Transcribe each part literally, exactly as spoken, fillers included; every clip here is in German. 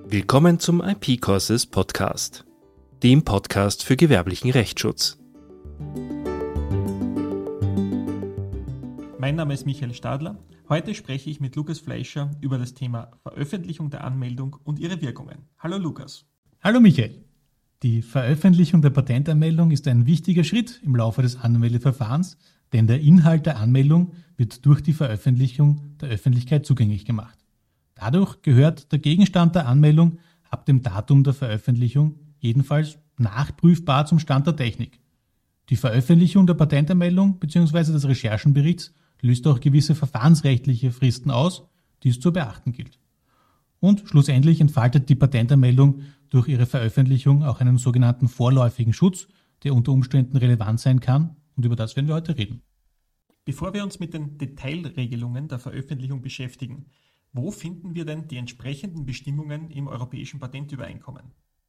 Willkommen zum I P Courses Podcast, dem Podcast für gewerblichen Rechtsschutz. Mein Name ist Michael Stadler. Heute spreche ich mit Lukas Fleischer über das Thema Veröffentlichung der Anmeldung und ihre Wirkungen. Hallo Lukas. Hallo Michael. Die Veröffentlichung der Patentanmeldung ist ein wichtiger Schritt im Laufe des Anmeldeverfahrens, denn der Inhalt der Anmeldung wird durch die Veröffentlichung der Öffentlichkeit zugänglich gemacht. Dadurch gehört der Gegenstand der Anmeldung ab dem Datum der Veröffentlichung jedenfalls nachprüfbar zum Stand der Technik. Die Veröffentlichung der Patentanmeldung bzw. des Recherchenberichts löst auch gewisse verfahrensrechtliche Fristen aus, die es zu beachten gilt. Und schlussendlich entfaltet die Patentanmeldung durch ihre Veröffentlichung auch einen sogenannten vorläufigen Schutz, der unter Umständen relevant sein kann, und über das werden wir heute reden. Bevor wir uns mit den Detailregelungen der Veröffentlichung beschäftigen, wo finden wir denn die entsprechenden Bestimmungen im Europäischen Patentübereinkommen?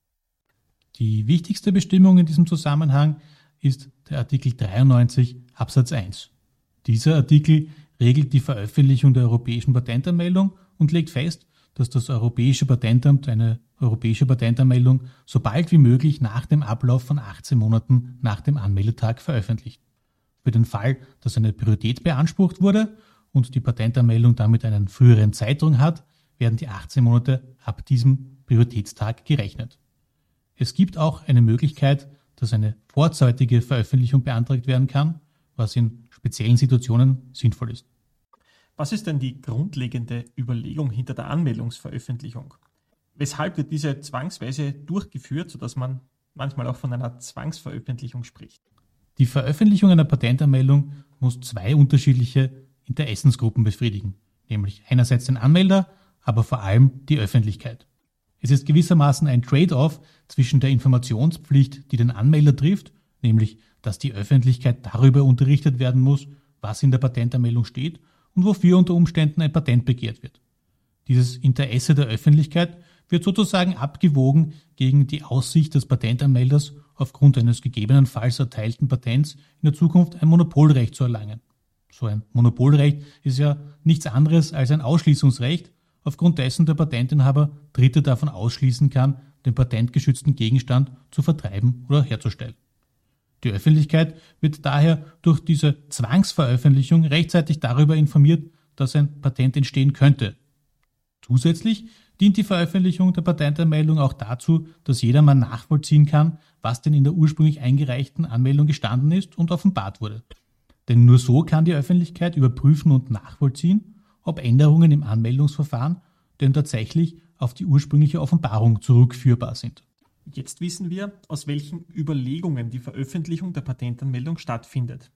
Die wichtigste Bestimmung in diesem Zusammenhang ist der Artikel dreiundneunzig Absatz eins. Dieser Artikel regelt die Veröffentlichung der Europäischen Patentanmeldung und legt fest, dass das Europäische Patentamt eine Europäische Patentanmeldung so bald wie möglich nach dem Ablauf von achtzehn Monaten nach dem Anmeldetag veröffentlicht. Für den Fall, dass eine Priorität beansprucht wurde und die Patentanmeldung damit einen früheren Zeitraum hat, werden die achtzehn Monate ab diesem Prioritätstag gerechnet. Es gibt auch eine Möglichkeit, dass eine vorzeitige Veröffentlichung beantragt werden kann, was in speziellen Situationen sinnvoll ist. Was ist denn die grundlegende Überlegung hinter der Anmeldungsveröffentlichung? Weshalb wird diese zwangsweise durchgeführt, sodass man manchmal auch von einer Zwangsveröffentlichung spricht? Die Veröffentlichung einer Patentanmeldung muss zwei unterschiedliche Interessensgruppen befriedigen, nämlich einerseits den Anmelder, aber vor allem die Öffentlichkeit. Es ist gewissermaßen ein Trade-off zwischen der Informationspflicht, die den Anmelder trifft, nämlich dass die Öffentlichkeit darüber unterrichtet werden muss, was in der Patentanmeldung steht und wofür unter Umständen ein Patent begehrt wird. Dieses Interesse der Öffentlichkeit wird sozusagen abgewogen gegen die Aussicht des Patentanmelders, aufgrund eines gegebenenfalls erteilten Patents in der Zukunft ein Monopolrecht zu erlangen. So ein Monopolrecht ist ja nichts anderes als ein Ausschließungsrecht, aufgrund dessen der Patentinhaber Dritte davon ausschließen kann, den patentgeschützten Gegenstand zu vertreiben oder herzustellen. Die Öffentlichkeit wird daher durch diese Zwangsveröffentlichung rechtzeitig darüber informiert, dass ein Patent entstehen könnte. Zusätzlich dient die Veröffentlichung der Patentanmeldung auch dazu, dass jedermann nachvollziehen kann, was denn in der ursprünglich eingereichten Anmeldung gestanden ist und offenbart wurde. Denn nur so kann die Öffentlichkeit überprüfen und nachvollziehen, ob Änderungen im Anmeldungsverfahren denn tatsächlich auf die ursprüngliche Offenbarung zurückführbar sind. Jetzt wissen wir, aus welchen Überlegungen die Veröffentlichung der Patentanmeldung stattfindet.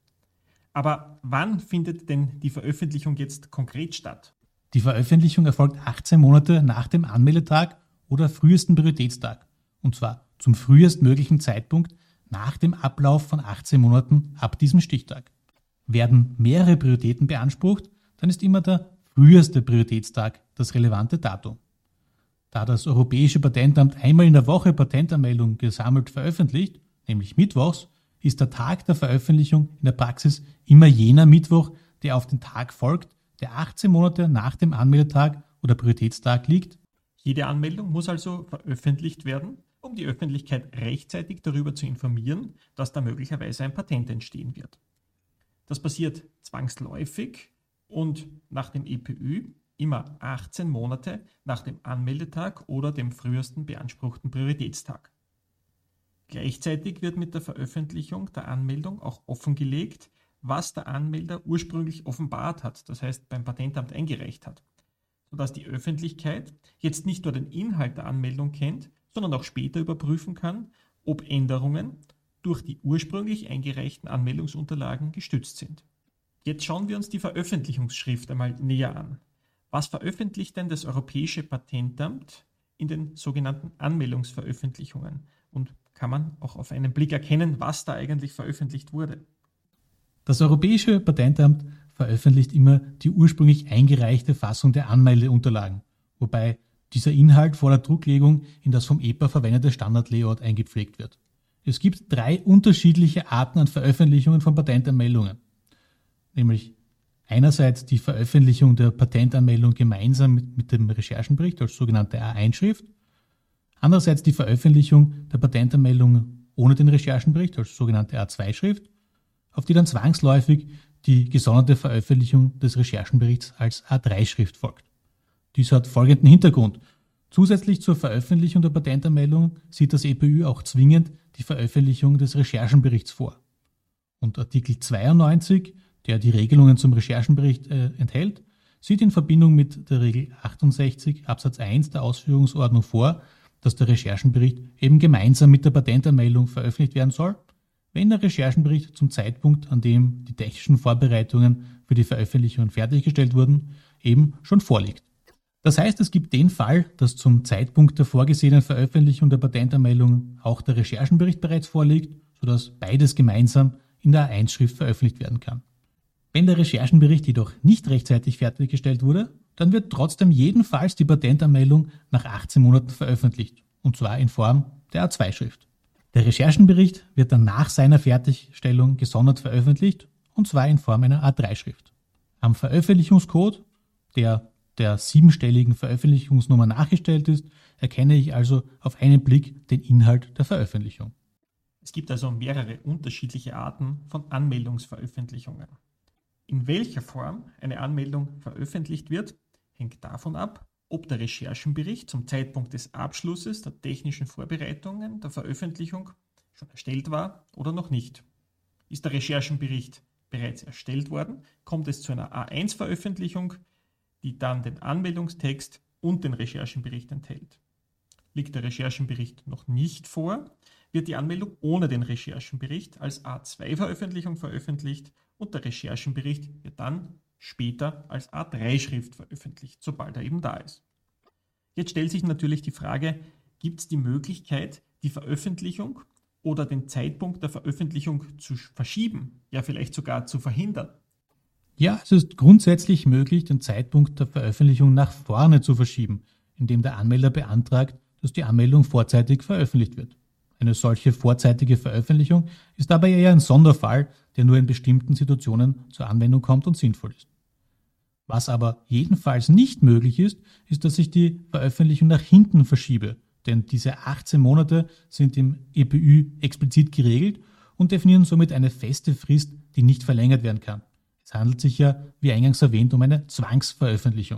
Aber wann findet denn die Veröffentlichung jetzt konkret statt? Die Veröffentlichung erfolgt achtzehn Monate nach dem Anmeldetag oder frühesten Prioritätstag, und zwar zum frühestmöglichen Zeitpunkt nach dem Ablauf von achtzehn Monaten ab diesem Stichtag. Werden mehrere Prioritäten beansprucht, dann ist immer der früheste Prioritätstag das relevante Datum. Da das Europäische Patentamt einmal in der Woche Patentanmeldungen gesammelt veröffentlicht, nämlich mittwochs, ist der Tag der Veröffentlichung in der Praxis immer jener Mittwoch, der auf den Tag folgt, der achtzehn Monate nach dem Anmeldetag oder Prioritätstag liegt. Jede Anmeldung muss also veröffentlicht werden, um die Öffentlichkeit rechtzeitig darüber zu informieren, dass da möglicherweise ein Patent entstehen wird. Das passiert zwangsläufig und nach dem E P Ü immer achtzehn Monate nach dem Anmeldetag oder dem frühesten beanspruchten Prioritätstag. Gleichzeitig wird mit der Veröffentlichung der Anmeldung auch offengelegt, was der Anmelder ursprünglich offenbart hat, das heißt beim Patentamt eingereicht hat, sodass die Öffentlichkeit jetzt nicht nur den Inhalt der Anmeldung kennt, sondern auch später überprüfen kann, ob Änderungen durch die ursprünglich eingereichten Anmeldungsunterlagen gestützt sind. Jetzt schauen wir uns die Veröffentlichungsschrift einmal näher an. Was veröffentlicht denn das Europäische Patentamt in den sogenannten Anmeldungsveröffentlichungen? Und kann man auch auf einen Blick erkennen, was da eigentlich veröffentlicht wurde? Das Europäische Patentamt veröffentlicht immer die ursprünglich eingereichte Fassung der Anmeldeunterlagen, wobei dieser Inhalt vor der Drucklegung in das vom E P A verwendete Standardlayout eingepflegt wird. Es gibt drei unterschiedliche Arten an Veröffentlichungen von Patentanmeldungen, nämlich einerseits die Veröffentlichung der Patentanmeldung gemeinsam mit, mit dem Recherchenbericht als sogenannte A eins Schrift Andererseits die Veröffentlichung der Patentanmeldung ohne den Recherchenbericht, als sogenannte A zwei Schrift, auf die dann zwangsläufig die gesonderte Veröffentlichung des Recherchenberichts als A drei Schrift folgt. Dies hat folgenden Hintergrund. Zusätzlich zur Veröffentlichung der Patentanmeldung sieht das E P Ü auch zwingend die Veröffentlichung des Recherchenberichts vor. Und Artikel zweiundneunzig, der die Regelungen zum Recherchenbericht äh, enthält, sieht in Verbindung mit der Regel achtundsechzig Absatz eins der Ausführungsordnung vor, dass der Recherchenbericht eben gemeinsam mit der Patentanmeldung veröffentlicht werden soll, wenn der Recherchenbericht zum Zeitpunkt, an dem die technischen Vorbereitungen für die Veröffentlichung fertiggestellt wurden, eben schon vorliegt. Das heißt, es gibt den Fall, dass zum Zeitpunkt der vorgesehenen Veröffentlichung der Patentanmeldung auch der Recherchenbericht bereits vorliegt, sodass beides gemeinsam in der A eins Schrift veröffentlicht werden kann. Wenn der Recherchenbericht jedoch nicht rechtzeitig fertiggestellt wurde, dann wird trotzdem jedenfalls die Patentanmeldung nach achtzehn Monaten veröffentlicht, und zwar in Form der A zwei Schrift. Der Recherchenbericht wird dann nach seiner Fertigstellung gesondert veröffentlicht, und zwar in Form einer A drei Schrift. Am Veröffentlichungscode, der der siebenstelligen Veröffentlichungsnummer nachgestellt ist, erkenne ich also auf einen Blick den Inhalt der Veröffentlichung. Es gibt also mehrere unterschiedliche Arten von Anmeldungsveröffentlichungen. In welcher Form eine Anmeldung veröffentlicht wird, hängt davon ab, ob der Recherchenbericht zum Zeitpunkt des Abschlusses der technischen Vorbereitungen der Veröffentlichung schon erstellt war oder noch nicht. Ist der Recherchenbericht bereits erstellt worden, kommt es zu einer A eins Veröffentlichung, die dann den Anmeldungstext und den Recherchenbericht enthält. Liegt der Recherchenbericht noch nicht vor, wird die Anmeldung ohne den Recherchenbericht als A zwei Veröffentlichung veröffentlicht und der Recherchenbericht wird dann später als A drei Schrift veröffentlicht, sobald er eben da ist. Jetzt stellt sich natürlich die Frage, gibt es die Möglichkeit, die Veröffentlichung oder den Zeitpunkt der Veröffentlichung zu verschieben, ja vielleicht sogar zu verhindern? Ja, es ist grundsätzlich möglich, den Zeitpunkt der Veröffentlichung nach vorne zu verschieben, indem der Anmelder beantragt, dass die Anmeldung vorzeitig veröffentlicht wird. Eine solche vorzeitige Veröffentlichung ist dabei eher ein Sonderfall, der nur in bestimmten Situationen zur Anwendung kommt und sinnvoll ist. Was aber jedenfalls nicht möglich ist, ist, dass ich die Veröffentlichung nach hinten verschiebe, denn diese achtzehn Monate sind im E P Ü explizit geregelt und definieren somit eine feste Frist, die nicht verlängert werden kann. Es handelt sich ja, wie eingangs erwähnt, um eine Zwangsveröffentlichung.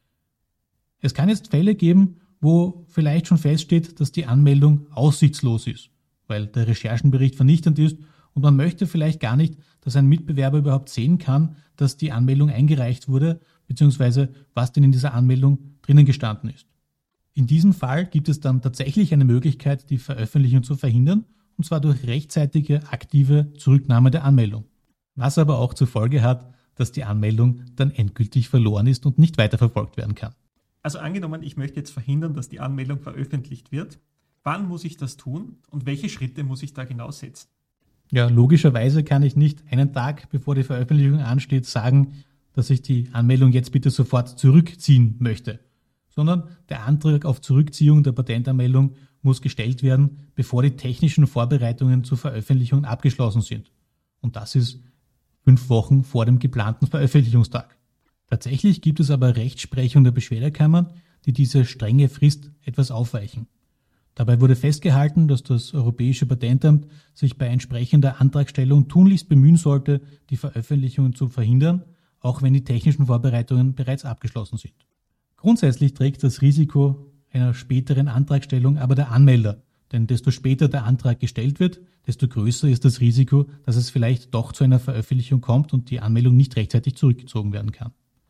Es kann jetzt Fälle geben, wo vielleicht schon feststeht, dass die Anmeldung aussichtslos ist, weil der Recherchenbericht vernichtend ist und man möchte vielleicht gar nicht, dass ein Mitbewerber überhaupt sehen kann, dass die Anmeldung eingereicht wurde, beziehungsweise was denn in dieser Anmeldung drinnen gestanden ist. In diesem Fall gibt es dann tatsächlich eine Möglichkeit, die Veröffentlichung zu verhindern, und zwar durch rechtzeitige aktive Zurücknahme der Anmeldung. Was aber auch zur Folge hat, dass die Anmeldung dann endgültig verloren ist und nicht weiterverfolgt werden kann. Also angenommen, ich möchte jetzt verhindern, dass die Anmeldung veröffentlicht wird. Wann muss ich das tun und welche Schritte muss ich da genau setzen? Ja, logischerweise kann ich nicht einen Tag, bevor die Veröffentlichung ansteht, sagen, dass ich die Anmeldung jetzt bitte sofort zurückziehen möchte, sondern der Antrag auf Zurückziehung der Patentanmeldung muss gestellt werden, bevor die technischen Vorbereitungen zur Veröffentlichung abgeschlossen sind. Und das ist fünf Wochen vor dem geplanten Veröffentlichungstag. Tatsächlich gibt es aber Rechtsprechung der Beschwerdekammern, die diese strenge Frist etwas aufweichen. Dabei wurde festgehalten, dass das Europäische Patentamt sich bei entsprechender Antragstellung tunlichst bemühen sollte, die Veröffentlichungen zu verhindern, auch wenn die technischen Vorbereitungen bereits abgeschlossen sind. Grundsätzlich trägt das Risiko einer späteren Antragstellung aber der Anmelder, denn desto später der Antrag gestellt wird, desto größer ist das Risiko, dass es vielleicht doch zu einer Veröffentlichung kommt und die Anmeldung nicht rechtzeitig zurückgezogen werden kann.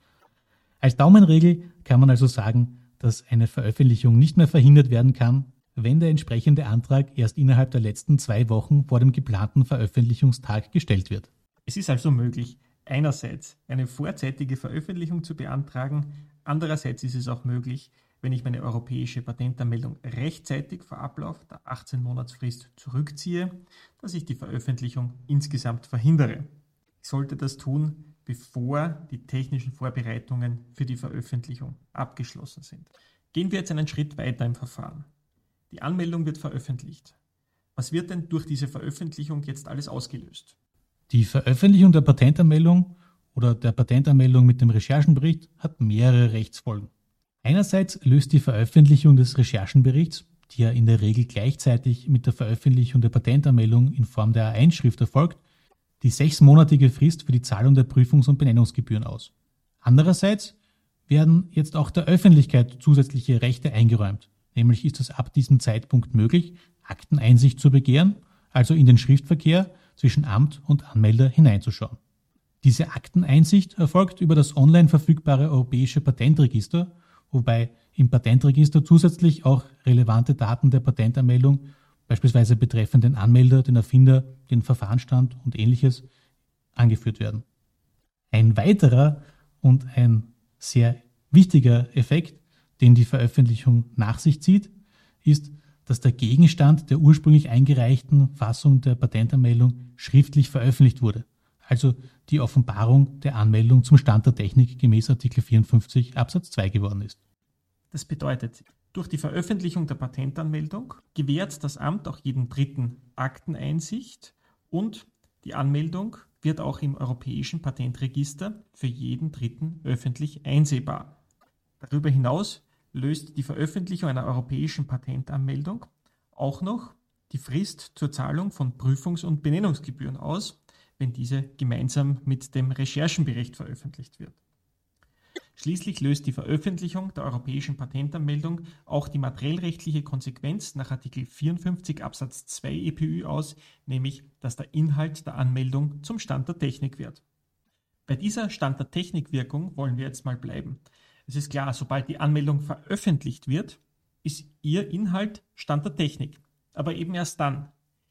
Als Daumenregel kann man also sagen, dass eine Veröffentlichung nicht mehr verhindert werden kann, wenn der entsprechende Antrag erst innerhalb der letzten zwei Wochen vor dem geplanten Veröffentlichungstag gestellt wird. Es ist also möglich, einerseits eine vorzeitige Veröffentlichung zu beantragen, andererseits ist es auch möglich, wenn ich meine europäische Patentanmeldung rechtzeitig vor Ablauf der achtzehn-Monatsfrist zurückziehe, dass ich die Veröffentlichung insgesamt verhindere. Ich sollte das tun, bevor die technischen Vorbereitungen für die Veröffentlichung abgeschlossen sind. Gehen wir jetzt einen Schritt weiter im Verfahren. Die Anmeldung wird veröffentlicht. Was wird denn durch diese Veröffentlichung jetzt alles ausgelöst? Die Veröffentlichung der Patentanmeldung oder der Patentanmeldung mit dem Recherchenbericht hat mehrere Rechtsfolgen. Einerseits löst die Veröffentlichung des Recherchenberichts die ja in der Regel gleichzeitig mit der Veröffentlichung der Patentanmeldung in Form der A eins Schrift erfolgt, die sechsmonatige Frist für die Zahlung der Prüfungs- und Benennungsgebühren aus. Andererseits werden jetzt auch der Öffentlichkeit zusätzliche Rechte eingeräumt. Nämlich ist es ab diesem Zeitpunkt möglich, Akteneinsicht zu begehren, also in den Schriftverkehr zwischen Amt und Anmelder hineinzuschauen. Diese Akteneinsicht erfolgt über das online verfügbare Europäische Patentregister, wobei im Patentregister zusätzlich auch relevante Daten der Patentanmeldung, beispielsweise betreffend den Anmelder, den Erfinder, den Verfahrensstand und ähnliches, angeführt werden. Ein weiterer und ein sehr wichtiger Effekt, den die Veröffentlichung nach sich zieht, ist, dass der Gegenstand der ursprünglich eingereichten Fassung der Patentanmeldung schriftlich veröffentlicht wurde, also die Offenbarung der Anmeldung zum Stand der Technik gemäß Artikel vierundfünfzig Absatz zwei geworden ist. Das bedeutet, durch die Veröffentlichung der Patentanmeldung gewährt das Amt auch jedem Dritten Akteneinsicht und die Anmeldung wird auch im Europäischen Patentregister für jeden Dritten öffentlich einsehbar. Darüber hinaus löst die Veröffentlichung einer europäischen Patentanmeldung auch noch die Frist zur Zahlung von Prüfungs- und Benennungsgebühren aus, wenn diese gemeinsam mit dem Recherchenbericht veröffentlicht wird. Schließlich löst die Veröffentlichung der europäischen Patentanmeldung auch die materiellrechtliche Konsequenz nach Artikel vierundfünfzig Absatz zwei E P Ü aus, nämlich, dass der Inhalt der Anmeldung zum Stand der Technik wird. Bei dieser Stand der Technik-Wirkung wollen wir jetzt mal bleiben. Es ist klar, sobald die Anmeldung veröffentlicht wird, ist ihr Inhalt Stand der Technik, aber eben erst dann.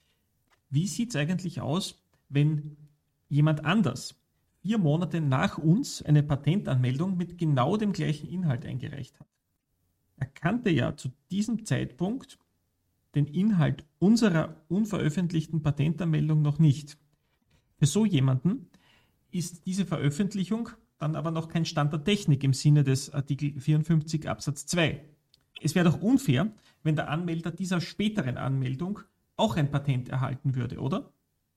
Wie sieht es eigentlich aus, wenn jemand anders vier Monate nach uns eine Patentanmeldung mit genau dem gleichen Inhalt eingereicht hat? Er kannte ja zu diesem Zeitpunkt den Inhalt unserer unveröffentlichten Patentanmeldung noch nicht. Für so jemanden ist diese Veröffentlichung dann aber noch kein Stand der Technik im Sinne des Artikel vierundfünfzig Absatz zwei. Es wäre doch unfair, wenn der Anmelder dieser späteren Anmeldung auch ein Patent erhalten würde, oder?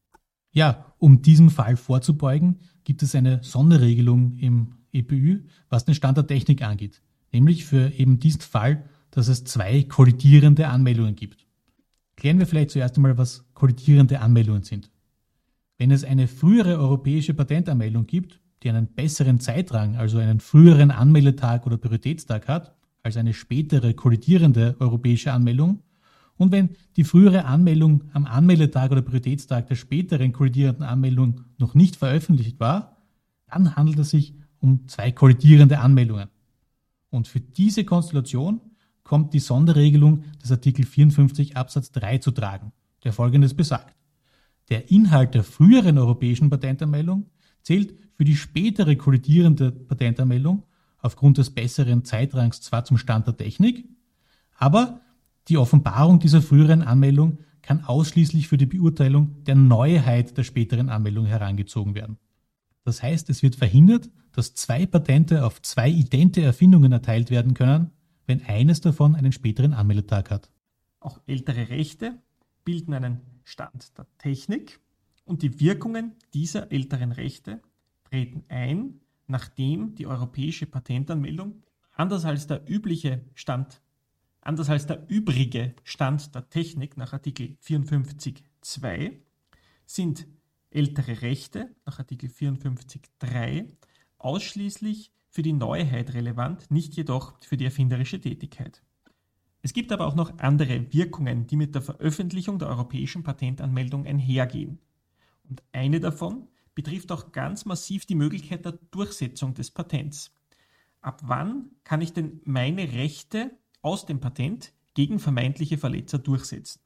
Ja, um diesem Fall vorzubeugen, gibt es eine Sonderregelung im E P Ü, was den Stand der Technik angeht. Nämlich für eben diesen Fall, dass es zwei kollidierende Anmeldungen gibt. Klären wir vielleicht zuerst einmal, was kollidierende Anmeldungen sind. Wenn es eine frühere europäische Patentanmeldung gibt, die einen besseren Zeitrang, also einen früheren Anmeldetag oder Prioritätstag hat, als eine spätere kollidierende europäische Anmeldung, und wenn die frühere Anmeldung am Anmeldetag oder Prioritätstag der späteren kollidierenden Anmeldung noch nicht veröffentlicht war, dann handelt es sich um zwei kollidierende Anmeldungen. Und für diese Konstellation kommt die Sonderregelung des Artikel vierundfünfzig Absatz drei zu tragen, der Folgendes besagt: Der Inhalt der früheren europäischen Patentanmeldung zählt für die spätere kollidierende Patentanmeldung aufgrund des besseren Zeitrangs zwar zum Stand der Technik, aber die Offenbarung dieser früheren Anmeldung kann ausschließlich für die Beurteilung der Neuheit der späteren Anmeldung herangezogen werden. Das heißt, es wird verhindert, dass zwei Patente auf zwei idente Erfindungen erteilt werden können, wenn eines davon einen späteren Anmeldetag hat. Auch ältere Rechte bilden einen Stand der Technik und die Wirkungen dieser älteren Rechte treten ein, nachdem die europäische Patentanmeldung, anders als der übliche Stand Anders als der übrige Stand der Technik nach Artikel vierundfünfzig Absatz zwei sind ältere Rechte nach Artikel vierundfünfzig Absatz drei ausschließlich für die Neuheit relevant, nicht jedoch für die erfinderische Tätigkeit. Es gibt aber auch noch andere Wirkungen, die mit der Veröffentlichung der europäischen Patentanmeldung einhergehen. Und eine davon betrifft auch ganz massiv die Möglichkeit der Durchsetzung des Patents. Ab wann kann ich denn meine Rechte aus dem Patent gegen vermeintliche Verletzer durchsetzen?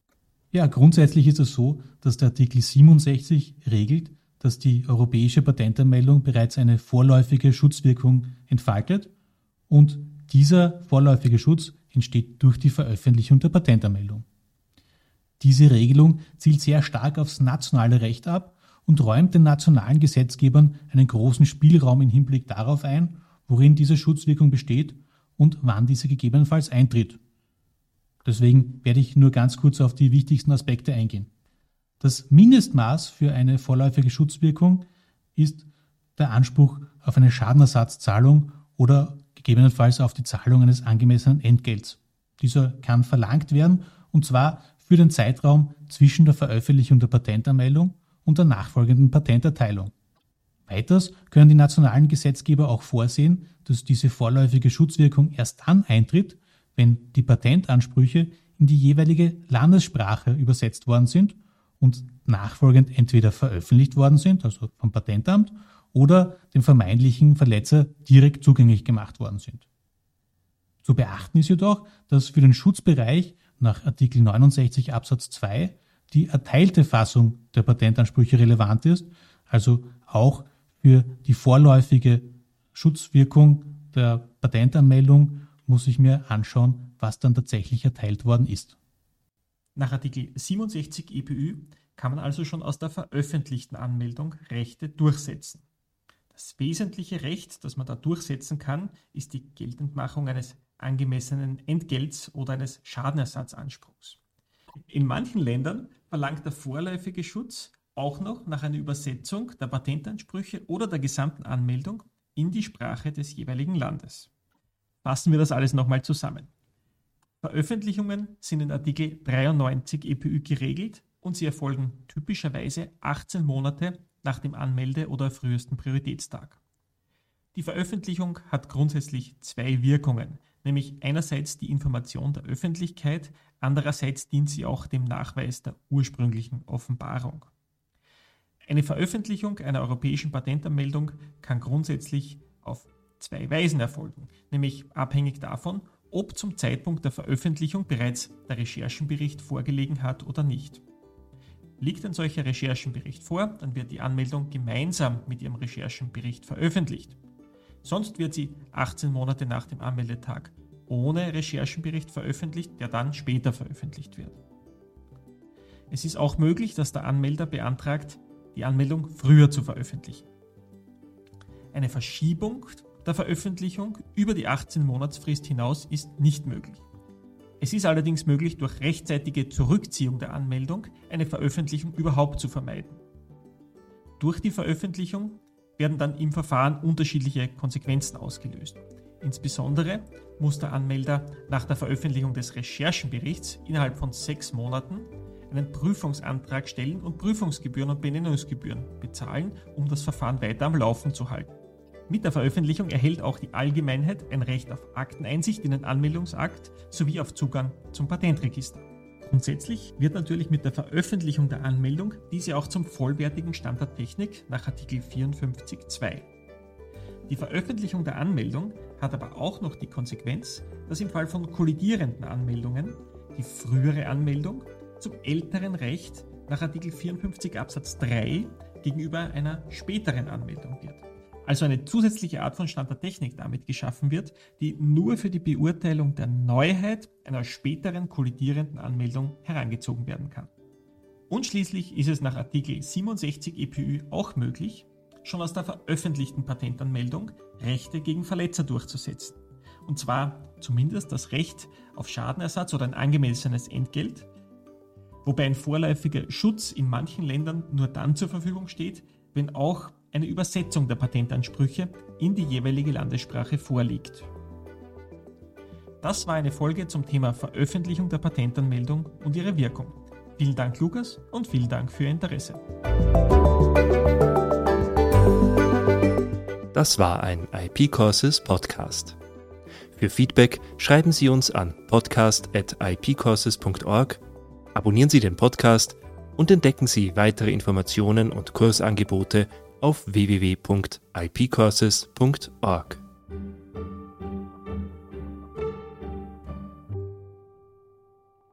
Ja, grundsätzlich ist es so, dass der Artikel siebenundsechzig regelt, dass die europäische Patentanmeldung bereits eine vorläufige Schutzwirkung entfaltet und dieser vorläufige Schutz entsteht durch die Veröffentlichung der Patentanmeldung. Diese Regelung zielt sehr stark aufs nationale Recht ab und räumt den nationalen Gesetzgebern einen großen Spielraum im Hinblick darauf ein, worin diese Schutzwirkung besteht und wann diese gegebenenfalls eintritt. Deswegen werde ich nur ganz kurz auf die wichtigsten Aspekte eingehen. Das Mindestmaß für eine vorläufige Schutzwirkung ist der Anspruch auf eine Schadenersatzzahlung oder gegebenenfalls auf die Zahlung eines angemessenen Entgelts. Dieser kann verlangt werden, und zwar für den Zeitraum zwischen der Veröffentlichung der Patentanmeldung und der nachfolgenden Patenterteilung. Weiters können die nationalen Gesetzgeber auch vorsehen, dass diese vorläufige Schutzwirkung erst dann eintritt, wenn die Patentansprüche in die jeweilige Landessprache übersetzt worden sind und nachfolgend entweder veröffentlicht worden sind, also vom Patentamt, oder dem vermeintlichen Verletzer direkt zugänglich gemacht worden sind. Zu beachten ist jedoch, dass für den Schutzbereich nach Artikel neunundsechzig Absatz zwei die erteilte Fassung der Patentansprüche relevant ist, also auch für die vorläufige Schutzwirkung der Patentanmeldung muss ich mir anschauen, was dann tatsächlich erteilt worden ist. Nach Artikel siebenundsechzig E P Ü kann man also schon aus der veröffentlichten Anmeldung Rechte durchsetzen. Das wesentliche Recht, das man da durchsetzen kann, ist die Geltendmachung eines angemessenen Entgelts oder eines Schadenersatzanspruchs. In manchen Ländern verlangt der vorläufige Schutz auch noch nach einer Übersetzung der Patentansprüche oder der gesamten Anmeldung in die Sprache des jeweiligen Landes. Fassen wir das alles nochmal zusammen. Veröffentlichungen sind in Artikel dreiundneunzig E P Ü geregelt und sie erfolgen typischerweise achtzehn Monate nach dem Anmelde- oder frühesten Prioritätstag. Die Veröffentlichung hat grundsätzlich zwei Wirkungen, nämlich einerseits die Information der Öffentlichkeit, andererseits dient sie auch dem Nachweis der ursprünglichen Offenbarung. Eine Veröffentlichung einer europäischen Patentanmeldung kann grundsätzlich auf zwei Weisen erfolgen, nämlich abhängig davon, ob zum Zeitpunkt der Veröffentlichung bereits der Recherchenbericht vorgelegen hat oder nicht. Liegt ein solcher Recherchenbericht vor, dann wird die Anmeldung gemeinsam mit ihrem Recherchenbericht veröffentlicht. Sonst wird sie achtzehn Monate nach dem Anmeldetag ohne Recherchenbericht veröffentlicht, der dann später veröffentlicht wird. Es ist auch möglich, dass der Anmelder beantragt, die Anmeldung früher zu veröffentlichen. Eine Verschiebung der Veröffentlichung über die achtzehn-Monatsfrist hinaus ist nicht möglich. Es ist allerdings möglich, durch rechtzeitige Zurückziehung der Anmeldung eine Veröffentlichung überhaupt zu vermeiden. Durch die Veröffentlichung werden dann im Verfahren unterschiedliche Konsequenzen ausgelöst. Insbesondere muss der Anmelder nach der Veröffentlichung des Recherchenberichts innerhalb von sechs Monaten einen Prüfungsantrag stellen und Prüfungsgebühren und Benennungsgebühren bezahlen, um das Verfahren weiter am Laufen zu halten. Mit der Veröffentlichung erhält auch die Allgemeinheit ein Recht auf Akteneinsicht in den Anmeldungsakt sowie auf Zugang zum Patentregister. Grundsätzlich wird natürlich mit der Veröffentlichung der Anmeldung diese auch zum vollwertigen Stand der Technik nach Artikel vierundfünfzig Absatz zwei. Die Veröffentlichung der Anmeldung hat aber auch noch die Konsequenz, dass im Fall von kollidierenden Anmeldungen die frühere Anmeldung zum älteren Recht nach Artikel vierundfünfzig Absatz drei gegenüber einer späteren Anmeldung wird. Also eine zusätzliche Art von Stand der Technik damit geschaffen wird, die nur für die Beurteilung der Neuheit einer späteren kollidierenden Anmeldung herangezogen werden kann. Und schließlich ist es nach Artikel siebenundsechzig E P Ü auch möglich, schon aus der veröffentlichten Patentanmeldung Rechte gegen Verletzer durchzusetzen. Und zwar zumindest das Recht auf Schadenersatz oder ein angemessenes Entgelt, wobei ein vorläufiger Schutz in manchen Ländern nur dann zur Verfügung steht, wenn auch eine Übersetzung der Patentansprüche in die jeweilige Landessprache vorliegt. Das war eine Folge zum Thema Veröffentlichung der Patentanmeldung und ihre Wirkung. Vielen Dank, Lukas, und vielen Dank für Ihr Interesse. Das war ein I P Courses Podcast. Für Feedback schreiben Sie uns an podcast at i p courses punkt org, abonnieren Sie den Podcast und entdecken Sie weitere Informationen und Kursangebote auf w w w punkt i p courses punkt org.